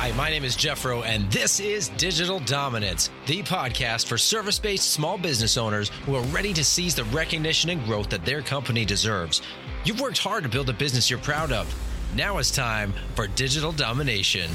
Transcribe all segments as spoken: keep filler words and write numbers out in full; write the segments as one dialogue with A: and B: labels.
A: Hi, my name is Jeffro, and this is Digital Dominance, the podcast for service-based small business owners who are ready to seize the recognition and growth that their company deserves. You've worked hard to build a business you're proud of. Now it's time for Digital Domination.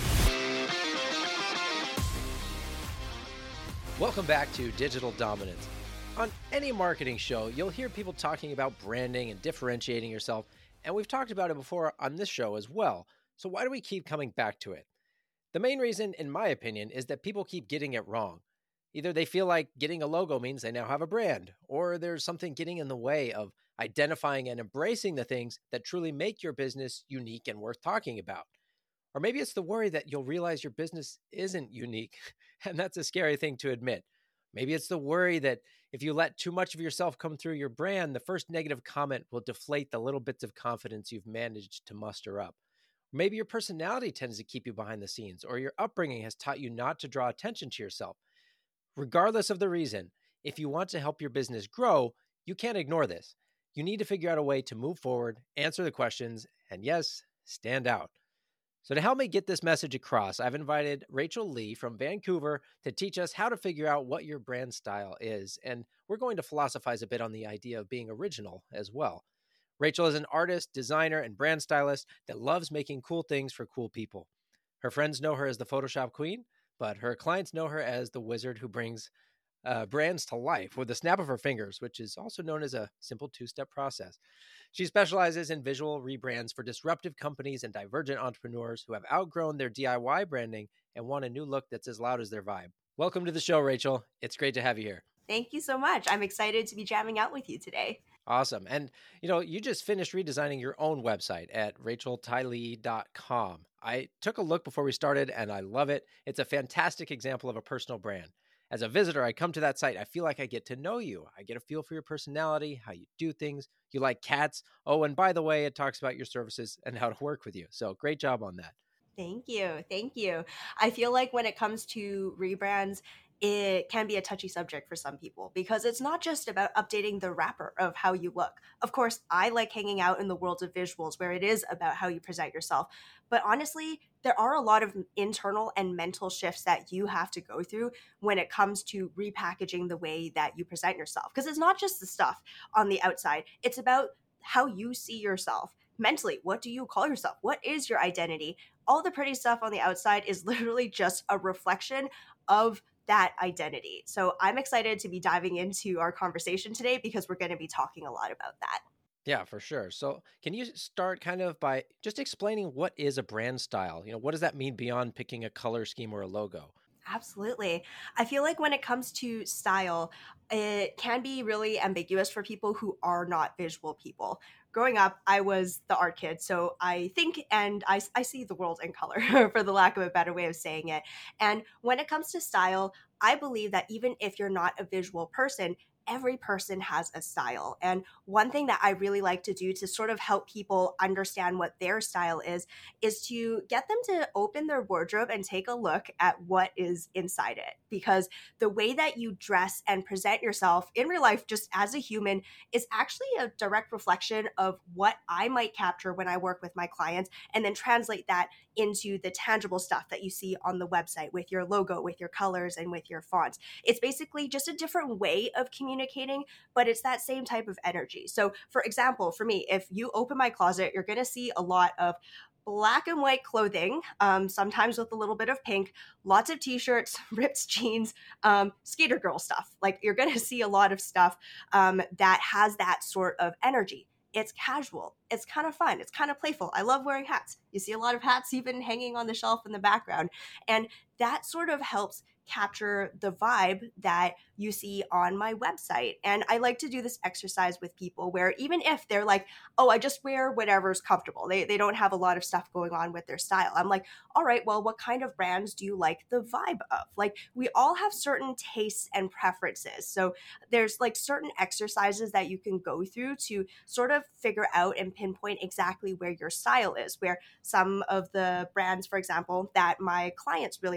A: Welcome back to Digital Dominance. On any marketing show, you'll hear people talking about branding and differentiating yourself, and we've talked about it before on this show as well. So why do we keep coming back to it? The main reason, in my opinion, is that people keep getting it wrong. Either they feel like getting a logo means they now have a brand, or there's something getting in the way of identifying and embracing the things that truly make your business unique and worth talking about. Or maybe it's the worry that you'll realize your business isn't unique, and that's a scary thing to admit. Maybe it's the worry that if you let too much of yourself come through your brand, the first negative comment will deflate the little bits of confidence you've managed to muster up. Maybe your personality tends to keep you behind the scenes, or your upbringing has taught you not to draw attention to yourself. Regardless of the reason, if you want to help your business grow, you can't ignore this. You need to figure out a way to move forward, answer the questions, and yes, stand out. So to help me get this message across, I've invited Rachel Lee from Vancouver to teach us how to figure out what your brand style is, and we're going to philosophize a bit on the idea of being original as well. Rachel is an artist, designer, and brand stylist that loves making cool things for cool people. Her friends know her as the Photoshop queen, but her clients know her as the wizard who brings uh, brands to life with a snap of her fingers, which is also known as a simple two-step process. She specializes in visual rebrands for disruptive companies and divergent entrepreneurs who have outgrown their D I Y branding and want a new look that's as loud as their vibe. Welcome to the show, Rachel. It's great to have you here.
B: Thank you so much. I'm excited to be jamming out with you today.
A: Awesome. And, you know, you just finished redesigning your own website at rachel ty lee dot com. I took a look before we started, and I love it. It's a fantastic example of a personal brand. As a visitor, I come to that site, I feel like I get to know you. I get a feel for your personality, how you do things. You like cats. Oh, and by the way, it talks about your services and how to work with you. So great job on that.
B: Thank you. Thank you. I feel like when it comes to rebrands, it can be a touchy subject for some people because it's not just about updating the wrapper of how you look. Of course, I like hanging out in the world of visuals where it is about how you present yourself. But honestly, there are a lot of internal and mental shifts that you have to go through when it comes to repackaging the way that you present yourself. Because it's not just the stuff on the outside. It's about how you see yourself. Mentally, what do you call yourself? What is your identity? All the pretty stuff on the outside is literally just a reflection of that identity. So I'm excited to be diving into our conversation today because we're going to be talking a lot about that.
A: Yeah, for sure. So can you start kind of by just explaining what is a brand style? You know, what does that mean beyond picking a color scheme or a logo?
B: Absolutely. I feel like when it comes to style, it can be really ambiguous for people who are not visual people. Growing up, I was the art kid, so I think and I, I see the world in color, for the lack of a better way of saying it. And when it comes to style, I believe that even if you're not a visual person, every person has a style. And one thing that I really like to do to sort of help people understand what their style is, is to get them to open their wardrobe and take a look at what is inside it. Because the way that you dress and present yourself in real life, just as a human, is actually a direct reflection of what I might capture when I work with my clients and then translate that into the tangible stuff that you see on the website with your logo, with your colors, and with your fonts. It's basically just a different way of communicating communicating, but it's that same type of energy. So for example, for me, if you open my closet, you're going to see a lot of black and white clothing, um, sometimes with a little bit of pink, lots of t-shirts, ripped jeans, um, skater girl stuff. Like you're going to see a lot of stuff um, that has that sort of energy. It's casual. It's kind of fun. It's kind of playful. I love wearing hats. You see a lot of hats even hanging on the shelf in the background. And that sort of helps capture the vibe that you see on my website. And I like to do this exercise with people where even if they're like, oh, I just wear whatever's comfortable. They, they don't have a lot of stuff going on with their style. I'm like, all right, well, what kind of brands do you like the vibe of? Like we all have certain tastes and preferences. So there's like certain exercises that you can go through to sort of figure out and pinpoint exactly where your style is, where some of the brands, for example, that my clients really like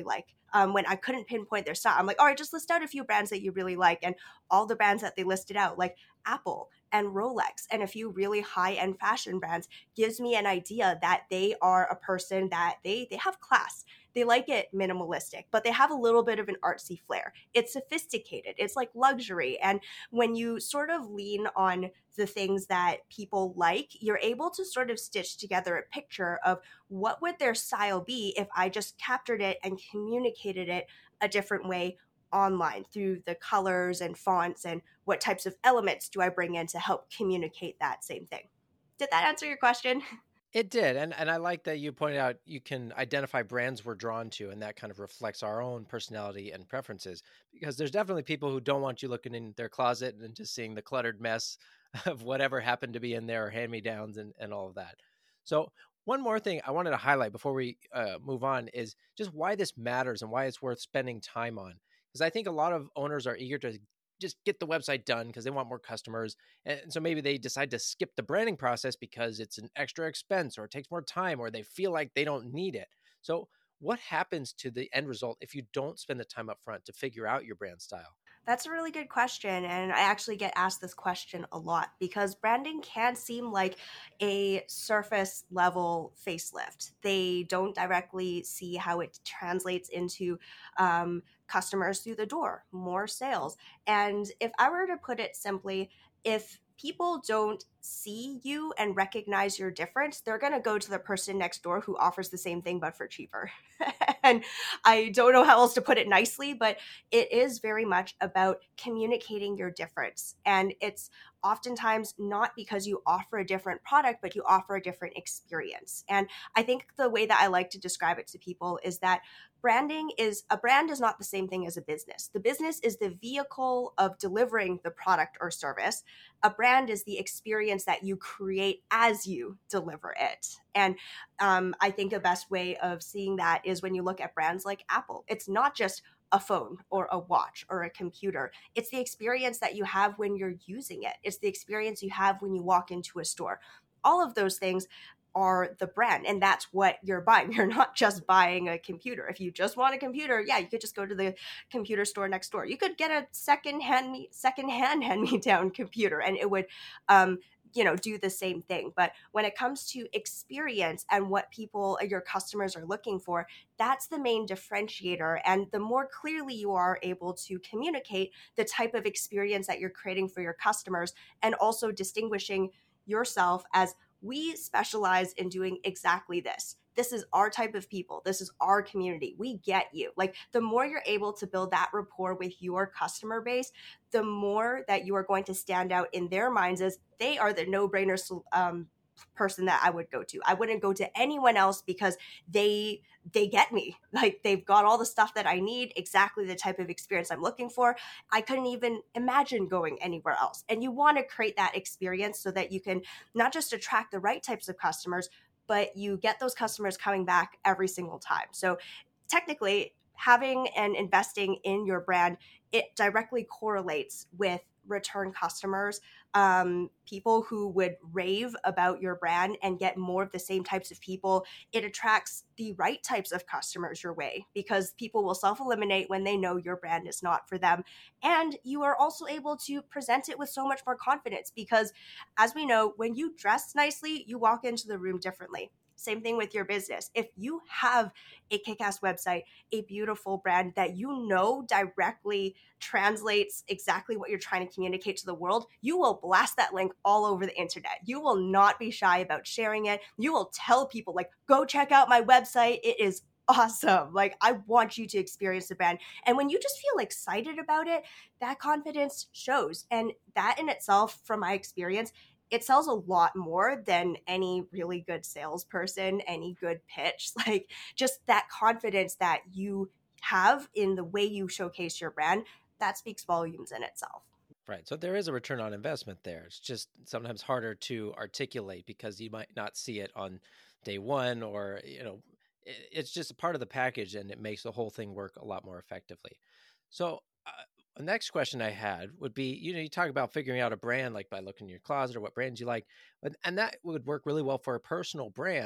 B: Um, when I couldn't pinpoint their style, I'm like, all right, just list out a few brands that you really like. And all the brands that they listed out, like Apple and Rolex and a few really high-end fashion brands, gives me an idea that they are a person that they they have class. They like it minimalistic, but they have a little bit of an artsy flair. It's sophisticated. It's like luxury. And when you sort of lean on the things that people like, you're able to sort of stitch together a picture of what would their style be if I just captured it and communicated it a different way online through the colors and fonts, and what types of elements do I bring in to help communicate that same thing. Did that answer your question?
A: It did. And and I like that you pointed out you can identify brands we're drawn to, and that kind of reflects our own personality and preferences. Because there's definitely people who don't want you looking in their closet and just seeing the cluttered mess of whatever happened to be in there, or hand-me-downs and, and all of that. So one more thing I wanted to highlight before we uh, move on is just why this matters and why it's worth spending time on. Because I think a lot of owners are eager to just get the website done because they want more customers. And so maybe they decide to skip the branding process because it's an extra expense, or it takes more time, or they feel like they don't need it. So what happens to the end result if you don't spend the time up front to figure out your brand style?
B: That's a really good question. And I actually get asked this question a lot because branding can seem like a surface level facelift. They don't directly see how it translates into um, customers through the door, more sales. And if I were to put it simply, if people don't see you and recognize your difference, they're going to go to the person next door who offers the same thing but for cheaper. And I don't know how else to put it nicely, but it is very much about communicating your difference. And it's oftentimes not because you offer a different product, but you offer a different experience. And I think the way that I like to describe it to people is that branding is a brand is not the same thing as a business. The business is the vehicle of delivering the product or service. A brand is the experience that you create as you deliver it. And um, I think the best way of seeing that is when you look at brands like Apple. It's not just a phone or a watch or a computer. It's the experience that you have when you're using it. It's the experience you have when you walk into a store. All of those things are the brand, and that's what you're buying. You're not just buying a computer. If you just want a computer, yeah, you could just go to the computer store next door. You could get a second hand second hand hand me down computer, and it would um, you know, do the same thing. But when it comes to experience and what people, your customers are looking for, that's the main differentiator. And the more clearly you are able to communicate the type of experience that you're creating for your customers, and also distinguishing yourself as, we specialize in doing exactly this. This is our type of people. This is our community. We get you. Like, the more you're able to build that rapport with your customer base, the more that you are going to stand out in their minds as they are the no-brainer um, person that I would go to. I wouldn't go to anyone else because they they get me. Like, they've got all the stuff that I need, exactly the type of experience I'm looking for. I couldn't even imagine going anywhere else. And you want to create that experience so that you can not just attract the right types of customers, but you get those customers coming back every single time. So technically, having and investing in your brand, it directly correlates with return customers, um, people who would rave about your brand and get more of the same types of people. It attracts the right types of customers your way because people will self-eliminate when they know your brand is not for them. And you are also able to present it with so much more confidence because, as we know, when you dress nicely, you walk into the room differently. Same thing with your business. If you have a kick-ass website, a beautiful brand that you know directly translates exactly what you're trying to communicate to the world, you will blast that link all over the internet. You will not be shy about sharing it. You will tell people, like, go check out my website. It is awesome. Like, I want you to experience the brand. And when you just feel excited about it, that confidence shows. And that in itself, from my experience, it sells a lot more than any really good salesperson, any good pitch. Like, just that confidence that you have in the way you showcase your brand, that speaks volumes in itself.
A: Right. So there is a return on investment there. It's just sometimes harder to articulate because you might not see it on day one, or, you know, it's just a part of the package, and it makes the whole thing work a lot more effectively. So uh, the next question I had would be, you know, you talk about figuring out a brand, like by looking in your closet or what brands you like, and, and that would work really well for a personal brand.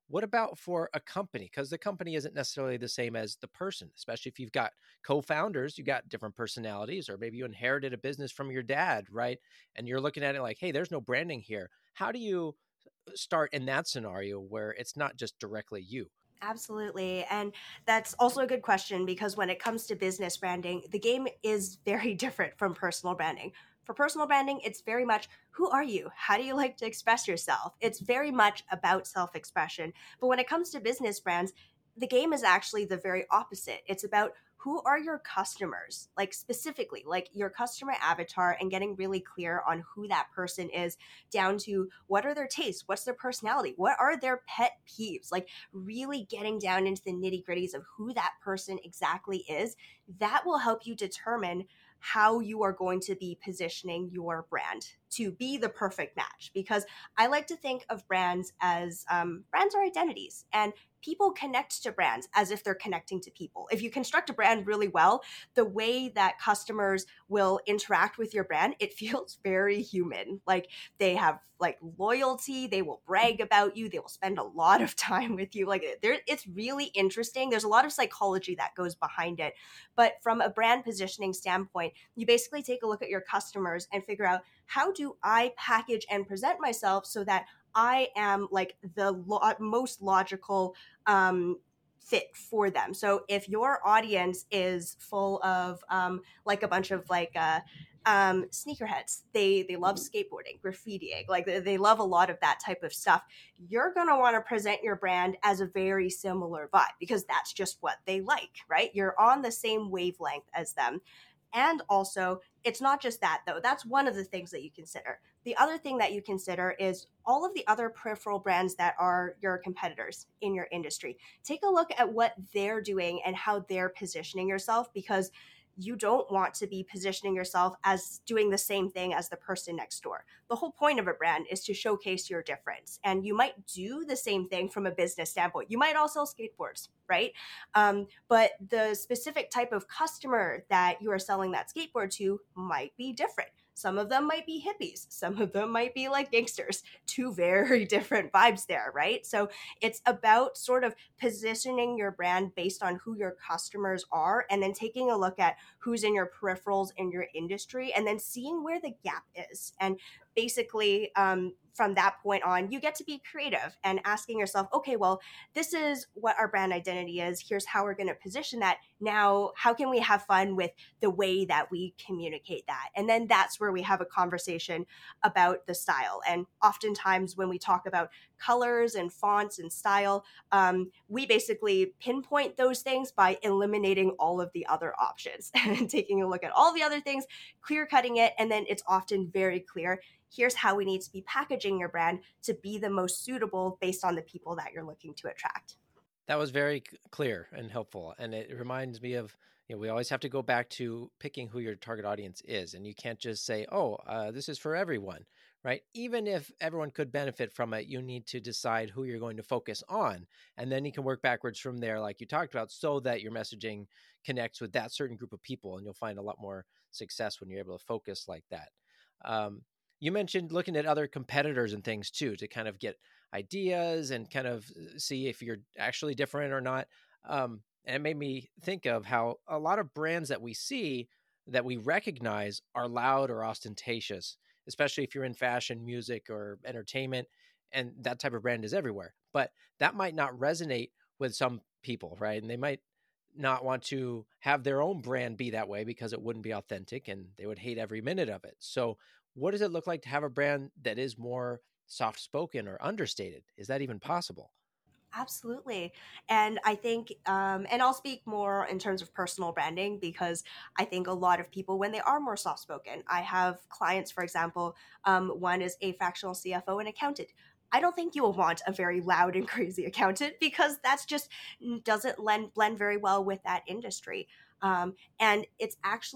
A: What about for a company? Because the company isn't necessarily the same as the person, especially if you've got co-founders, you got different personalities, or maybe you inherited a business from your dad, right? And you're looking at it like, hey, there's no branding here. How do you start in that scenario where it's not just directly you?
B: Absolutely. And that's also a good question because when it comes to business branding, the game is very different from personal branding. For personal branding, it's very much who are you? How do you like to express yourself? It's very much about self expression. But when it comes to business brands, the game is actually the very opposite. It's about who are your customers, like specifically, like your customer avatar, and getting really clear on who that person is, down to what are their tastes, what's their personality, what are their pet peeves, like really getting down into the nitty gritties of who that person exactly is. That will help you determine how you are going to be positioning your brand to be the perfect match. Because I like to think of brands as um, brands are identities, and people connect to brands as if they're connecting to people. If you construct a brand really well, the way that customers will interact with your brand, it feels very human. Like they have like loyalty, they will brag about you, they will spend a lot of time with you. Like there, it's really interesting. There's a lot of psychology that goes behind it. But from a brand positioning standpoint, you basically take a look at your customers and figure out, how do I package and present myself so that I am like the lo- most logical um, fit for them. So if your audience is full of um, like a bunch of like uh, um, sneakerheads, they they love skateboarding, graffitiing, like they, they love a lot of that type of stuff. You're gonna want to present your brand as a very similar vibe because that's just what they like, right? You're on the same wavelength as them. And also, it's not just that, though. That's one of the things that you consider. The other thing that you consider is all of the other peripheral brands that are your competitors in your industry. Take a look at what they're doing and how they're positioning yourself, because you don't want to be positioning yourself as doing the same thing as the person next door. The whole point of a brand is to showcase your difference. And you might do the same thing from a business standpoint. You might all sell skateboards, right? Um, but the specific type of customer that you are selling that skateboard to might be different. Some of them might be hippies. Some of them might be like gangsters. Two very different vibes there, right? So it's about sort of positioning your brand based on who your customers are, and then taking a look at who's in your peripherals in your industry, and then seeing where the gap is. And basically, um, from that point on, you get to be creative and asking yourself, okay, well, this is what our brand identity is. Here's how we're going to position that. Now, how can we have fun with the way that we communicate that? And then that's where we have a conversation about the style. And oftentimes when we talk about colors and fonts and style, um, we basically pinpoint those things by eliminating all of the other options and taking a look at all the other things, clear cutting it, and then it's often very clear. Here's how we need to be packaging your brand to be the most suitable based on the people that you're looking to attract.
A: That was very c- clear and helpful. And it reminds me of, you know, we always have to go back to picking who your target audience is. And you can't just say, oh, uh, this is for everyone, right? Even if everyone could benefit from it, you need to decide who you're going to focus on. And then you can work backwards from there, like you talked about, so that your messaging connects with that certain group of people. And you'll find a lot more success when you're able to focus like that. Um, you mentioned looking at other competitors and things too, to kind of get ideas and kind of see if you're actually different or not. Um, and it made me think of how a lot of brands that we see that we recognize are loud or ostentatious, especially if you're in fashion, music, or entertainment. And that type of brand is everywhere. But that might not resonate with some people, right? And they might not want to have their own brand be that way because it wouldn't be authentic and they would hate every minute of it. So what does it look like to have a brand that is more soft spoken or understated? Is that even possible?
B: Absolutely. And I think, um, and I'll speak more in terms of personal branding because I think a lot of people, when they are more soft spoken, I have clients, for example, um, one is a fractional C F O and accountant. I don't think you will want a very loud and crazy accountant because that's just doesn't lend, blend very well with that industry. Um, and it's actually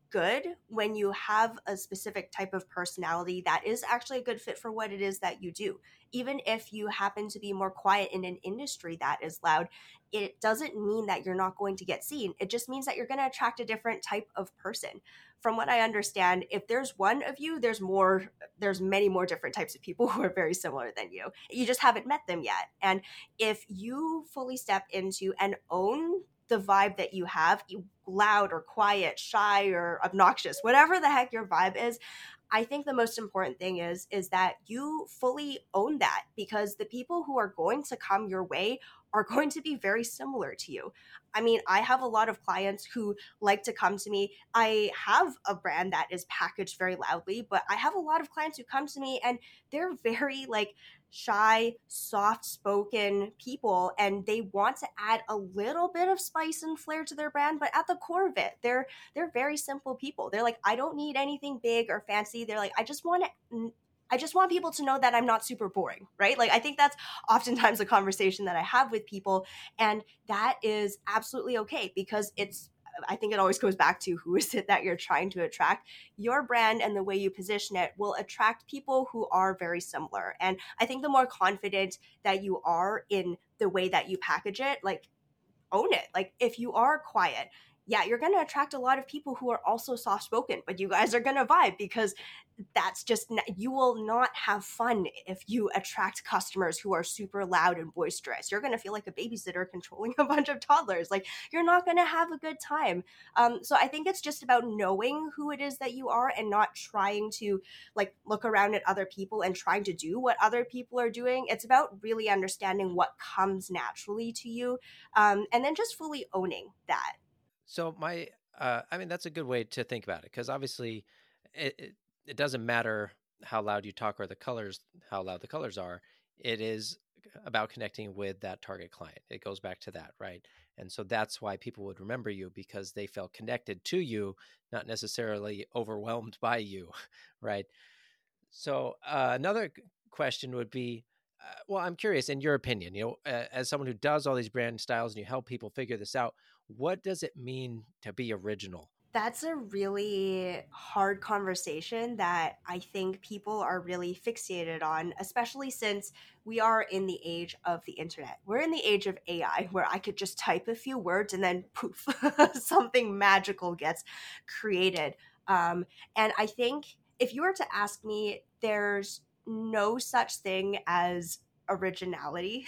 B: good when you have a specific type of personality that is actually a good fit for what it is that you do. Even if you happen to be more quiet in an industry that is loud, it doesn't mean that you're not going to get seen. It just means that you're going to attract a different type of person. From what I understand, if there's one of you, there's more, there's many more different types of people who are very similar than you. You just haven't met them yet. And if you fully step into and own the vibe that you have, loud or quiet, shy or obnoxious, whatever the heck your vibe is, I think the most important thing is is that you fully own that, because the people who are going to come your way are going to be very similar to you. I mean, I have a lot of clients who like to come to me. I have a brand that is packaged very loudly, but I have a lot of clients who come to me and they're very like shy, soft-spoken people, and they want to add a little bit of spice and flair to their brand, but at the core of it, they're they're very simple people. They're like, I don't need anything big or fancy. They're like, I just want to I just want people to know that I'm not super boring, right? Like, I think that's oftentimes a conversation that I have with people, and that is absolutely okay, because it's I think it always goes back to who is it that you're trying to attract. Your brand and the way you position it will attract people who are very similar. And I think the more confident that you are in the way that you package it, like, own it. Like, if you are quiet, yeah, you're going to attract a lot of people who are also soft spoken, but you guys are going to vibe, because that's just, you will not have fun if you attract customers who are super loud and boisterous. You're going to feel like a babysitter controlling a bunch of toddlers. Like, you're not going to have a good time. Um, so I think it's just about knowing who it is that you are and not trying to like look around at other people and trying to do what other people are doing. It's about really understanding what comes naturally to you, um, and then just fully owning that.
A: So my, uh, I mean, that's a good way to think about it, because obviously it, it, it doesn't matter how loud you talk or the colors, how loud the colors are. It is about connecting with that target client. It goes back to that, right? And so that's why people would remember you, because they felt connected to you, not necessarily overwhelmed by you, right? So uh, another question would be, uh, well, I'm curious, in your opinion, you know, uh, as someone who does all these brand styles and you help people figure this out, what does it mean to be original?
B: That's a really hard conversation that I think people are really fixated on, especially since we are in the age of the internet. We're in the age of A I, where I could just type a few words and then poof, something magical gets created. Um, and I think if you were to ask me, there's no such thing as originality,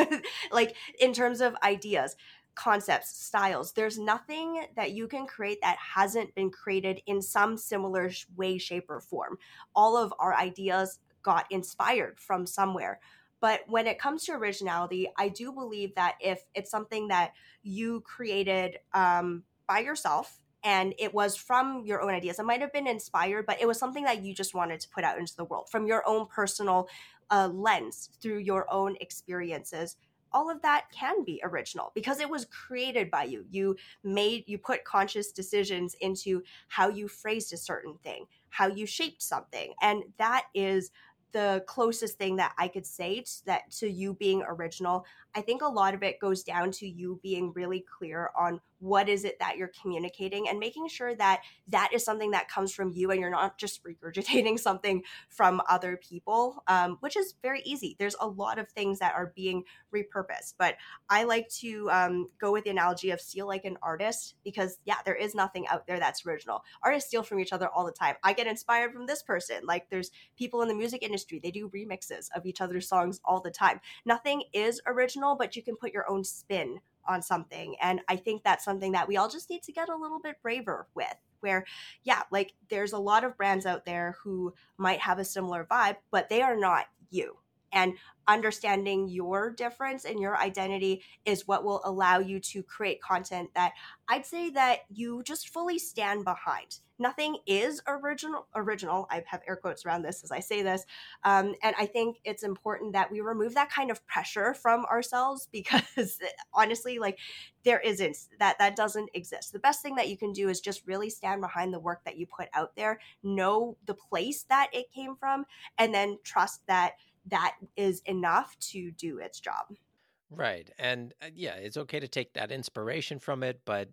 B: like in terms of ideas, concepts, styles. There's nothing that you can create that hasn't been created in some similar way, shape, or form. All of our ideas got inspired from somewhere. But when it comes to originality, I do believe that if it's something that you created um, by yourself, and it was from your own ideas, it might have been inspired, but it was something that you just wanted to put out into the world from your own personal uh, lens, through your own experiences, all of that can be original because it was created by you. You made, you put conscious decisions into how you phrased a certain thing, how you shaped something. And that is the closest thing that I could say to that to you being original. I think a lot of it goes down to you being really clear on what is it that you're communicating and making sure that that is something that comes from you and you're not just regurgitating something from other people, um, which is very easy. There's a lot of things that are being repurposed, but I like to um, go with the analogy of steal like an artist, because yeah, there is nothing out there that's original. Artists steal from each other all the time. I get inspired from this person. Like, there's people in the music industry, they do remixes of each other's songs all the time. Nothing is original, but you can put your own spin on something. And I think that's something that we all just need to get a little bit braver with, where, yeah, like there's a lot of brands out there who might have a similar vibe, but they are not you. And understanding your difference and your identity is what will allow you to create content that I'd say that you just fully stand behind. Nothing is original. Original. I have air quotes around this as I say this. Um, and I think it's important that we remove that kind of pressure from ourselves, because honestly, like there isn't, that, that doesn't exist. The best thing that you can do is just really stand behind the work that you put out there, know the place that it came from, and then trust that that is enough to do its job.
A: Right. And uh, yeah, it's okay to take that inspiration from it, but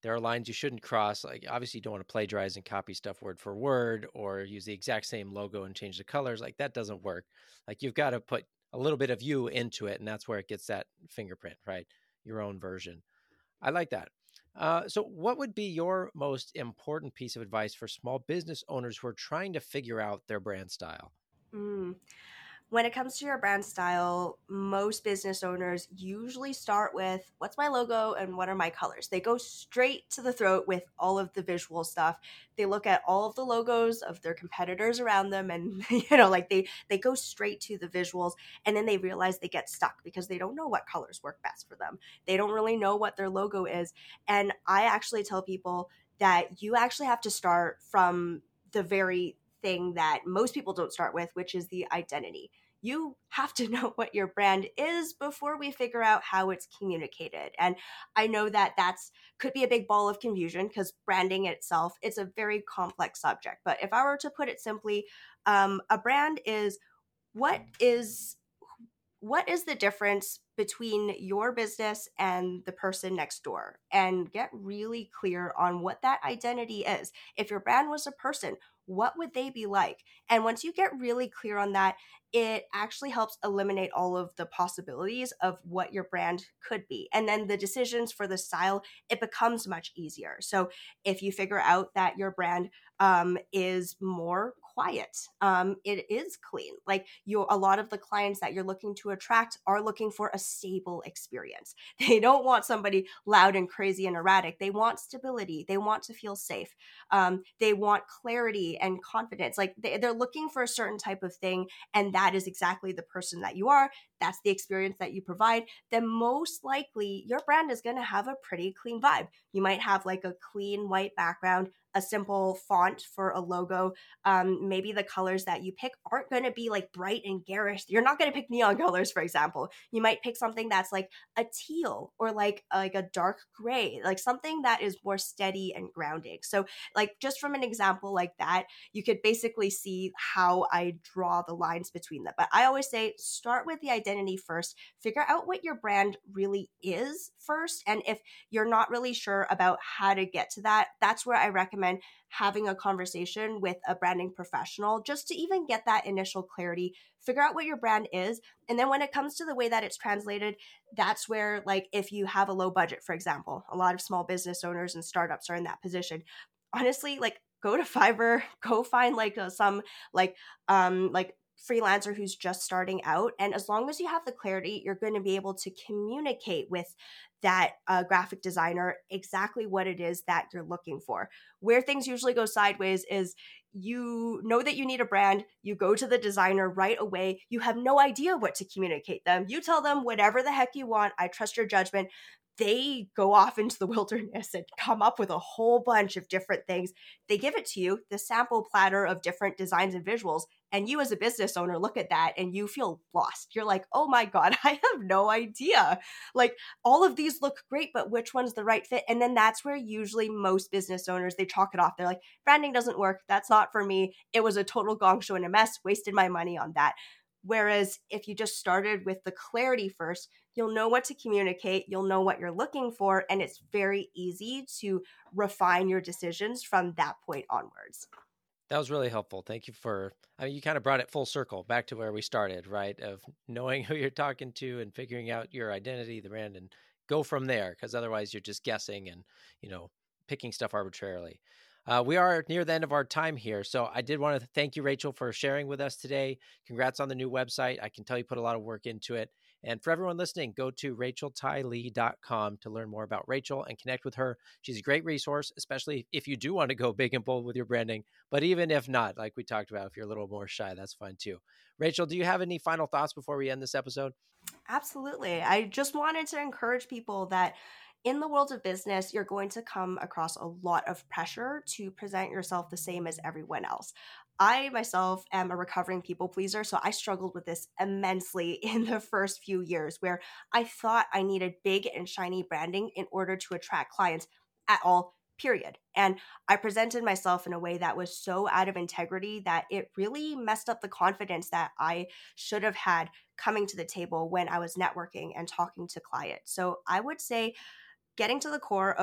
A: There are lines you shouldn't cross. Like obviously you don't want to plagiarize and copy stuff word for word or use the exact same logo and change the colors. Like that doesn't work. Like you've got to put a little bit of you into it, and that's where it gets that fingerprint, right? Your own version. I like that. Uh, so, what would be your most important piece of advice for small business owners who are trying to figure out their brand style?
B: Mm. When it comes to your brand style, most business owners usually start with what's my logo and what are my colors. They go straight to the throat with all of the visual stuff. They look at all of the logos of their competitors around them and you know like they they go straight to the visuals, and then they realize they get stuck because they don't know what colors work best for them. They don't really know what their logo is. And I actually tell people that you actually have to start from the very thing that most people don't start with, which is the identity. You have to know what your brand is before we figure out how it's communicated. And I know that that's could be a big ball of confusion because branding itself, it's a very complex subject. But if I were to put it simply, um, a brand is what is what is the difference between your business and the person next door, and get really clear on what that identity is. If your brand was a person, what would they be like? And once you get really clear on that, it actually helps eliminate all of the possibilities of what your brand could be. And then the decisions for the style, it becomes much easier. So if you figure out that your brand um, is more quiet, um, it is clean. Like you, a lot of the clients that you're looking to attract are looking for a stable experience. They don't want somebody loud and crazy and erratic. They want stability. They want to feel safe. Um, they want clarity and confidence. Like they, they're looking for a certain type of thing, and that is exactly the person that you are. That's the experience that you provide. Then most likely your brand is going to have a pretty clean vibe. You might have like a clean white background, a simple font for a logo. Um, maybe the colors that you pick aren't going to be like bright and garish. You're not going to pick neon colors, for example. You might pick something that's like a teal or like like a dark gray, like something that is more steady and grounding. So, like just from an example like that, you could basically see how I draw the lines between them. But I always say start with the identity first. Figure out what your brand really is first, and if you're not really sure about how to get to that, that's where I recommend having a conversation with a branding professional just to even get that initial clarity, figure out what your brand is. And then when it comes to the way that it's translated, that's where, like, if you have a low budget, for example, a lot of small business owners and startups are in that position. Honestly, like, go to Fiverr, go find like uh, some like um like freelancer who's just starting out, and as long as you have the clarity, you're going to be able to communicate with that uh, graphic designer exactly what it is that you're looking for. Where things usually go sideways is you know that you need a brand, you go to the designer right away, you have no idea what to communicate them. You tell them whatever the heck you want, I trust your judgment. They go off into the wilderness and come up with a whole bunch of different things. They give it to you, the sample platter of different designs and visuals, and you as a business owner look at that and you feel lost. You're like, oh my God, I have no idea. Like, all of these look great, but which one's the right fit? And then that's where usually most business owners, they chalk it off. They're like, branding doesn't work. That's not for me. It was a total gong show and a mess. Wasted my money on that. Whereas if you just started with the clarity first, you'll know what to communicate, you'll know what you're looking for, and it's very easy to refine your decisions from that point onwards.
A: That was really helpful. Thank you for, I mean, you kind of brought it full circle back to where we started, right? Of knowing who you're talking to and figuring out your identity, the brand, and go from there. Because otherwise you're just guessing and, you know, picking stuff arbitrarily. Uh, we are near the end of our time here. So I did want to thank you, Rachel, for sharing with us today. Congrats on the new website. I can tell you put a lot of work into it. And for everyone listening, go to rachel ty lee dot com to learn more about Rachel and connect with her. She's a great resource, especially if you do want to go big and bold with your branding. But even if not, like we talked about, if you're a little more shy, that's fine too. Rachel, do you have any final thoughts before we end this episode?
B: Absolutely. I just wanted to encourage people that in the world of business, you're going to come across a lot of pressure to present yourself the same as everyone else. I myself am a recovering people pleaser, so I struggled with this immensely in the first few years where I thought I needed big and shiny branding in order to attract clients at all, period. And I presented myself in a way that was so out of integrity that it really messed up the confidence that I should have had coming to the table when I was networking and talking to clients. So I would say getting to the core of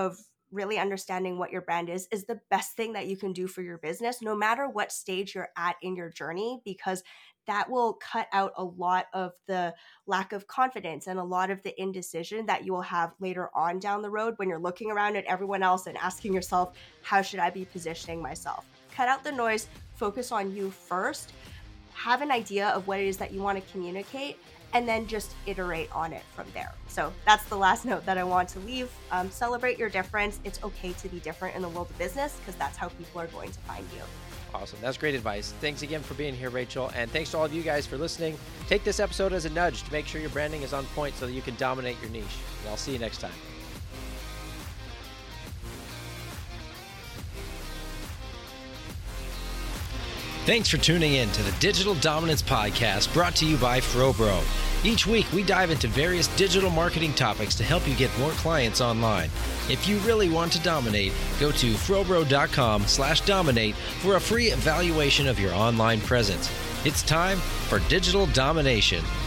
B: really understanding what your brand is is the best thing that you can do for your business, no matter what stage you're at in your journey, because that will cut out a lot of the lack of confidence and a lot of the indecision that you will have later on down the road when you're looking around at everyone else and asking yourself, how should I be positioning myself? Cut out the noise, focus on you first, have an idea of what it is that you want to communicate, and then just iterate on it from there. So that's the last note that I want to leave. Um, celebrate your difference. It's okay to be different in the world of business, because that's how people are going to find you.
A: Awesome. That's great advice. Thanks again for being here, Rachel. And thanks to all of you guys for listening. Take this episode as a nudge to make sure your branding is on point so that you can dominate your niche. And I'll see you next time. Thanks for tuning in to the Digital Dominance Podcast, brought to you by Frobro. Each week, we dive into various digital marketing topics to help you get more clients online. If you really want to dominate, go to frobro.com slash dominate for a free evaluation of your online presence. It's time for digital domination.